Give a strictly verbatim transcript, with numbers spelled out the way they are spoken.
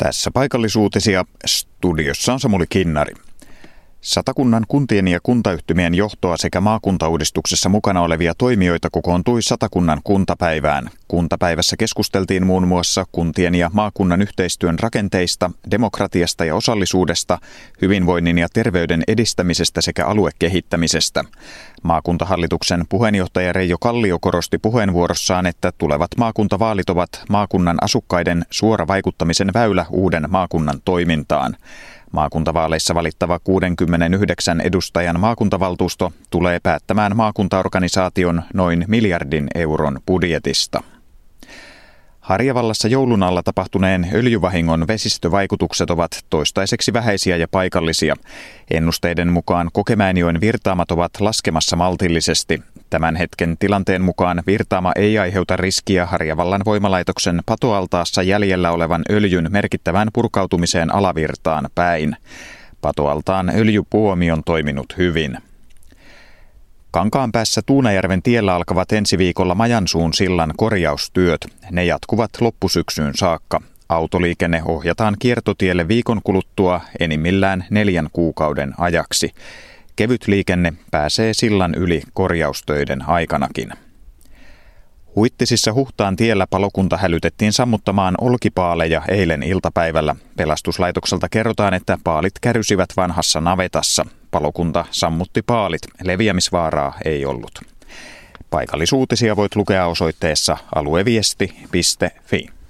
Tässä paikallisuutisia. Studiossa on Samuli Kinnari. Satakunnan kuntien ja kuntayhtymien johtoa sekä maakuntauudistuksessa mukana olevia toimijoita kokoontui Satakunnan kuntapäivään. Kuntapäivässä keskusteltiin muun muassa kuntien ja maakunnan yhteistyön rakenteista, demokratiasta ja osallisuudesta, hyvinvoinnin ja terveyden edistämisestä sekä aluekehittämisestä. Maakuntahallituksen puheenjohtaja Reijo Kallio korosti puheenvuorossaan, että tulevat maakuntavaalit ovat maakunnan asukkaiden suora vaikuttamisen väylä uuden maakunnan toimintaan. Maakuntavaaleissa valittava kuudenkymmenenyhdeksän edustajan maakuntavaltuusto tulee päättämään maakuntaorganisaation noin miljardin euron budjetista. Harjavallassa joulun alla tapahtuneen öljyvahingon vesistövaikutukset ovat toistaiseksi vähäisiä ja paikallisia. Ennusteiden mukaan Kokemäenjoen virtaamat ovat laskemassa maltillisesti. Tämän hetken tilanteen mukaan virtaama ei aiheuta riskiä Harjavallan voimalaitoksen patoaltaassa jäljellä olevan öljyn merkittävään purkautumiseen alavirtaan päin. Patoaltaan öljypuomi on toiminut hyvin. Kankaanpäässä Tuunajärven tiellä alkavat ensi viikolla Majansuun sillan korjaustyöt. Ne jatkuvat loppusyksyyn saakka. Autoliikenne ohjataan kiertotielle viikon kuluttua enimmillään neljän kuukauden ajaksi. Kevyt liikenne pääsee sillan yli korjaustöiden aikanakin. Huittisissa Huhtaan tiellä palokunta hälytettiin sammuttamaan olkipaaleja eilen iltapäivällä. Pelastuslaitokselta kerrotaan, että paalit kärysivät vanhassa navetassa. Palokunta sammutti paalit. Leviämisvaaraa ei ollut. Paikallisuutisia voit lukea osoitteessa alueviesti piste fi.